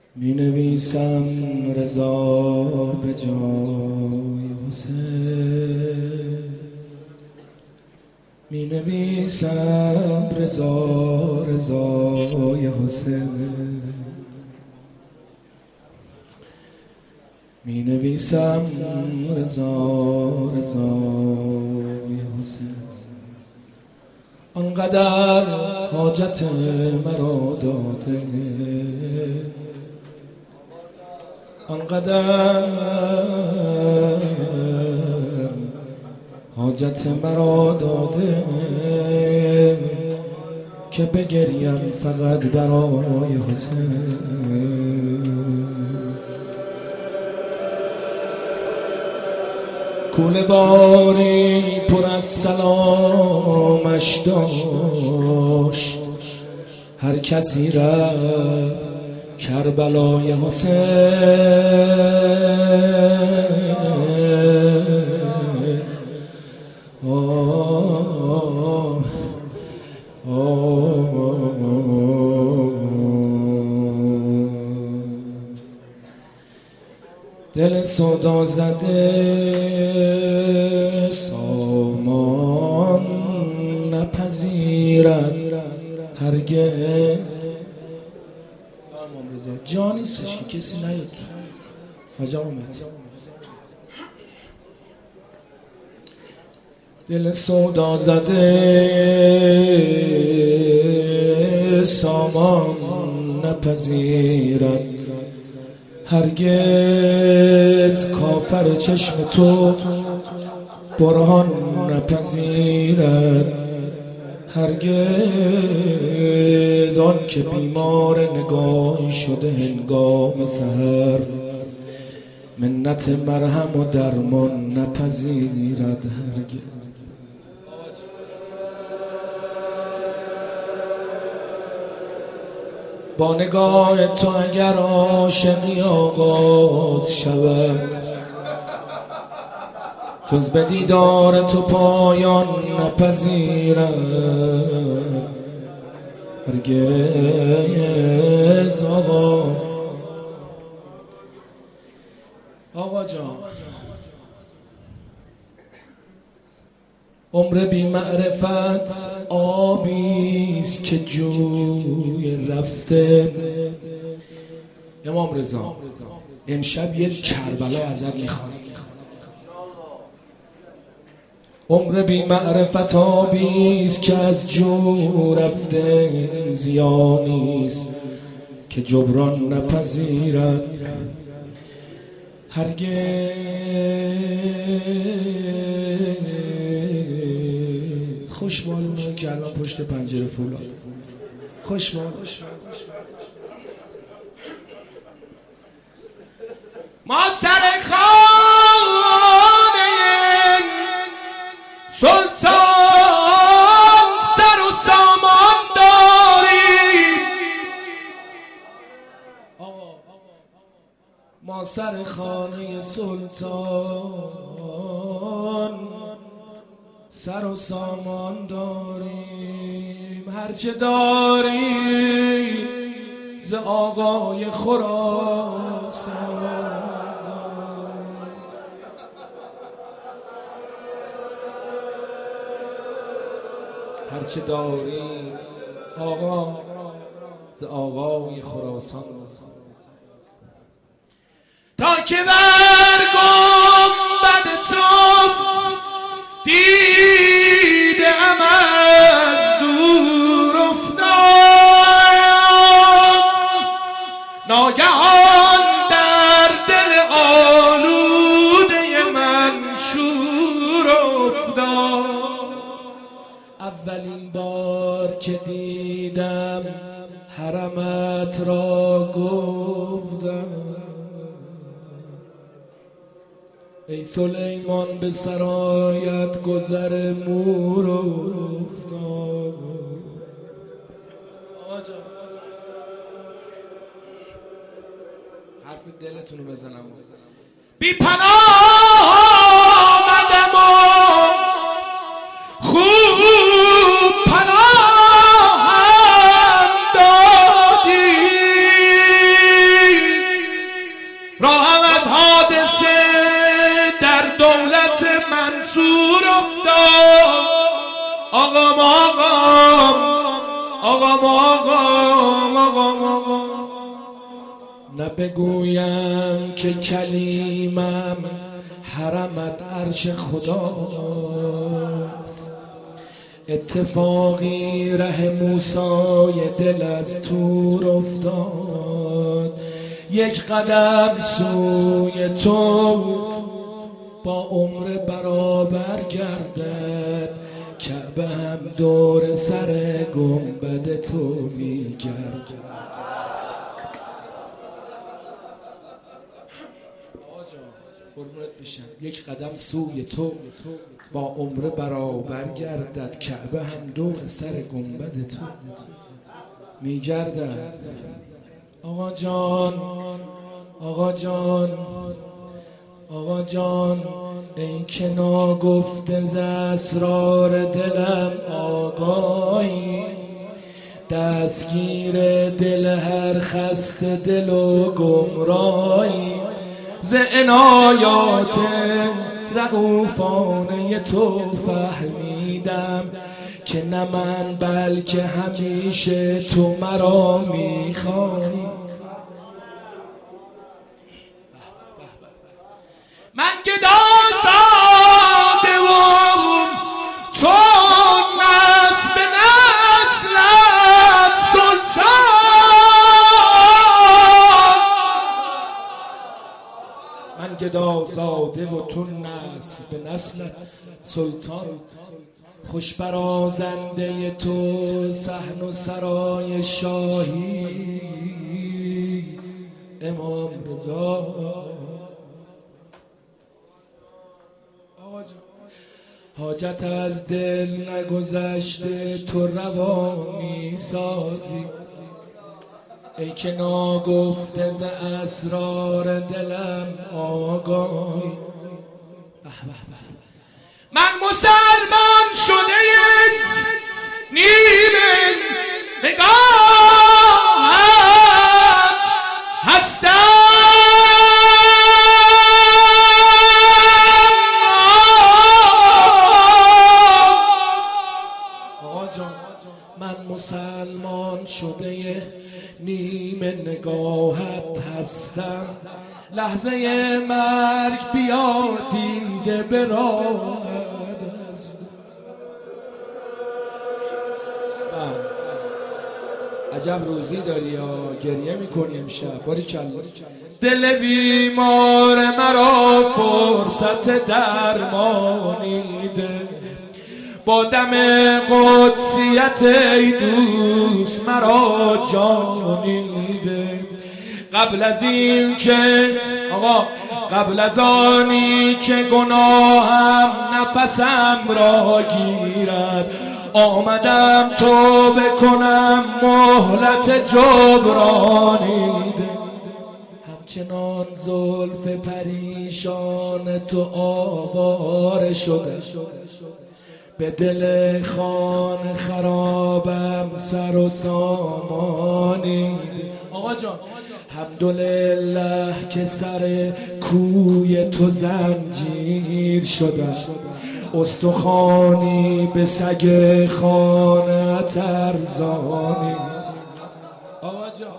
می نویسم رضا به جای حسین، می نویسم رضای حسین، می نویسم رضای حسین. آنقدر حاجت مرا داده، آنقدر حاجت مرا داده که بگریم فقط برای حسین. کوله باری پر از سلامش داشت، هر کسی رفت کربلای حسین. دل سودا زده سامان نپذیرد هرگز. جا نیستش که کسی نیاد. حاج آمد دل سودا زده سامان نپذیرد هرگز، کافر چشم تو برهان نپذیرد هرگز. آن که بیمار نگاهی شده هنگام سحر، منت مرهم و درمان نپذیرد هرگز. با نگاه تو اگر عاشقی آغاز شود، جز به دیدار تو پایان نپذیرد هرگز. آقا جان، عمر بی معرفت آبیست که جوی رفته. امام رضا امشب یه کربلا ازت میخوام. عمر بی معرفت آبیست که از جو رفته، این زیانیست که جبران نپذیرد هرگز. خوشبالونه که الان پشت پنجره فولاد. خوشبال ما سر خانه سلطان سر و سامان داریم. ما سر خانه سلطان سر و سامان داریم، هرچه داریم ز آقای خراسان. هرچه داریم آقا ز آقای خراسان. تا که بر گنبد تو دیدم از دور افتاد، ناگهان در دل آلوده من شور افتاد. اولین بار که دیدم حرمت را گفتم، ای سلیمان به سرایت گذر مور افتاد. حرف دلتونو بزنم. بی پناه آمدم و خوب پناهم دادی، تور افتاد. آقام نه بگویم که کلیمم حرمت عرش خداست. اتفاقی ره موسی دل از تور افتاد. یک قدم سوی تو با عمر برابر گردد. کعبه هم دور سر گنبد تو میگردد. قربونت بشم. یک قدم سوی تو با عمر برابر گردد. کعبه هم دور سر گنبد تو میگردد. آقا جان آقا جان ای که ناگفته ز اسرار دلم آگاهی. دستگیر دل هر خسته دل و گمراهی. ز عنایات رؤوفانه تو فهمیدم که نه من بلکه همیشه تو مرا میخوای. من گدا زاده و تو نسل به نسلت سلطان. من گدا زاده و تو نسل به نسلت سلطان. خوش برازنده تو صحن و سرای شاهی امام رضا. حاجت از دل نگذشته تو روا می سازی. ای که ناگفته ز اسرار دلم آگاهی. من مسلمان شده نیمه نگاهت هستم. من مسلمان شده نیمه نگاهت هستم. لحظه مرگ بیا دیده به راهت هستم. عجب روزی داری یا گریه میکنی امشب. باریکلا. دل بیمار مرا فرصت درمانی ده. با دم قدسیت ای دوست مرا جانی ده. قبل از این که قبل از آنی که گناهم نفسم را گیرد آمدم توبه کنم مهلت جبرانی ده. همچنان زلف پریشان تو آواره شده. به دل خانه خرابم سر و سامانی ده. آقا جان الحمدلله که سر کوی تو زنجیر شده. استخوانی به سگ خانه ارزانی. آقا جان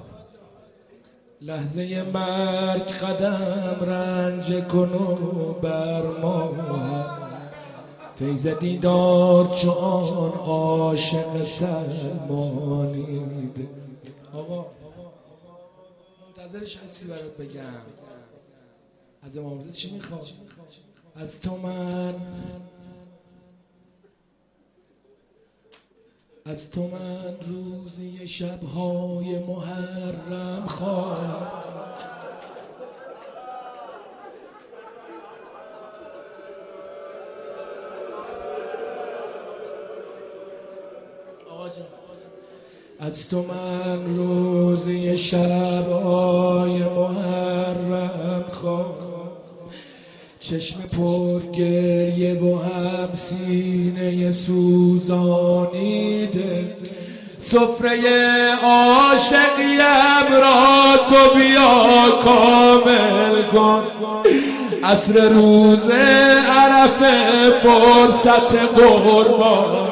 لحظه مرگ قدم رنج کن و بر ما فیض دیدار چون عاشق سلمانی ده. آقا منتظرش هستی برات بگم از امام رضا چی میخواد؟ از تو من روزی شبهای محرم خواهم. از تو من روزی شبهای محرم خواهم. چشم پر گریه و هم سینه سوزانیده. سفره عاشقیم را تو بیا کامل کن. عصر روز عرفه فرصت قربان.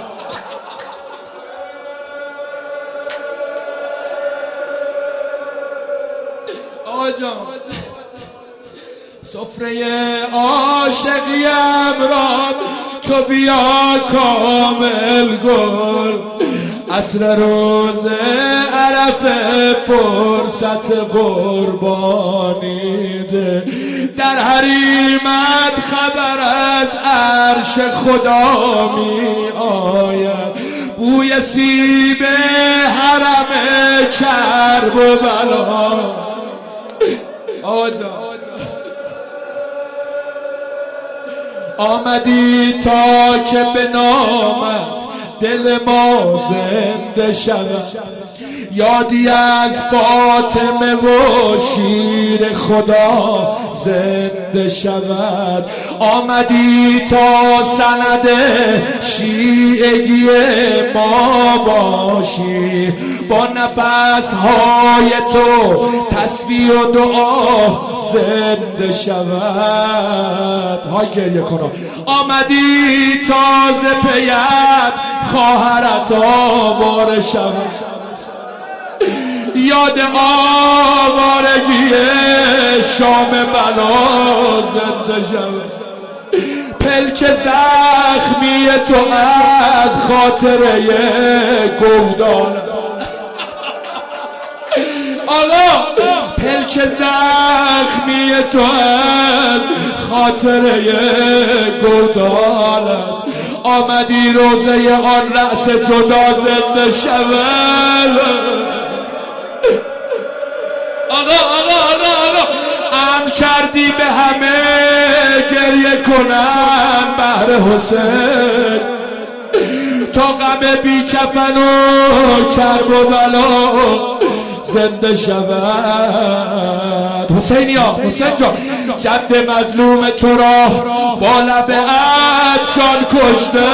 آقا جان سفره عاشقیم را تو بیا کامل گل. عصر روز عرفه فرصت قربانی ده. در حریمت خبر از عرش خدا می آید. بوی سیب حرم کرب و بلا. آمدی تا که به نامت دل ما زنده شود. یادی از فاطمه و شیر خدا زنده شود. آمدی تا سند شیعگی ما باشی. با نفسهای تو تسبیح و دعا زنده شود. های گریه کنم. آمدی تازه پیت خواهرت آواره شود. یاد آوارگی شام بلا زنده شود. پلک زخمی تو از خاطره گودان است. آقا پلک زخمی تو از خاطره گودان است. آمدی روزه آن رأس جدا زنده شود. آقا ام کردی به همه گریه کنن بهر حسین. تا غم بی کفن و کرب و بلا زنده شود. حسین جان جد مظلوم تو را با لب عطشان کشته.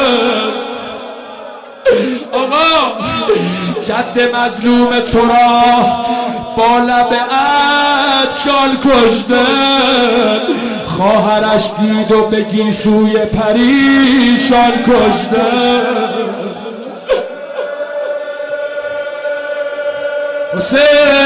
آقا جد مظلوم تو را با لب عطشان کشته. خواهرش دید و به گیسوی پریشان کشته. حسین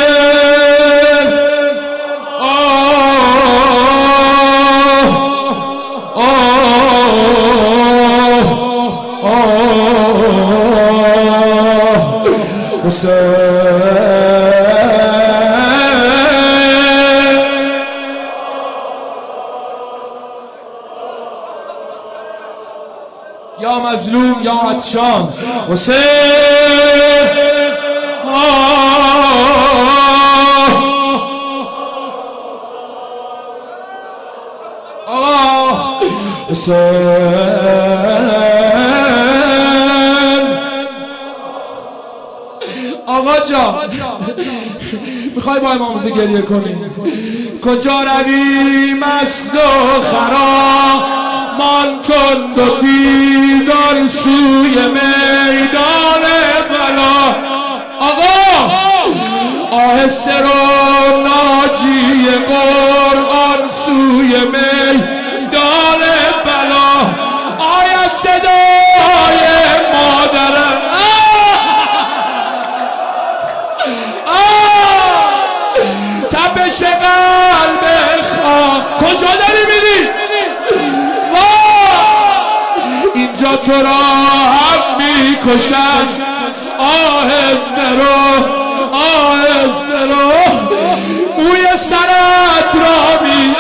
یا مظلوم یا عطشان. حسین آقا جان میخوای با امامزه گریه کنی؟ کجا روی مست و خرامان تند و تیزان سوی میدان بلا. آقا آهسته رو ناجی قرآن سوی میدان بلا. آیا صدای مادرم تپش قلب خواه. کجا داری میری؟ اینجا تو را هم میکشن. آهسته رو موی سرت را می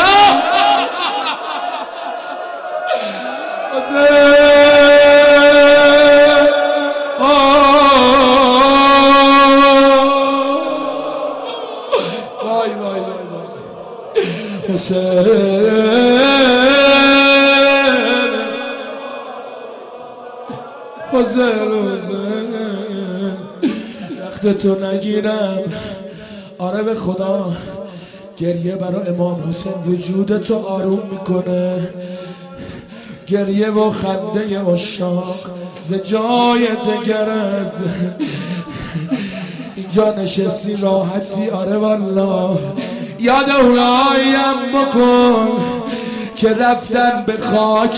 رختتو نگیرم. آره به خدا گریه برای امام حسین وجودتو آروم میکنه. گریه و خنده عشاق ز جای دگر از اینجا نشستی راحتی. آره والله یاد اوناییم بکن که رفتن به خاک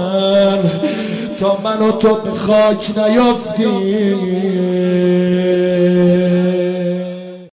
افتادن تا من و تو به خاک نیفتیم.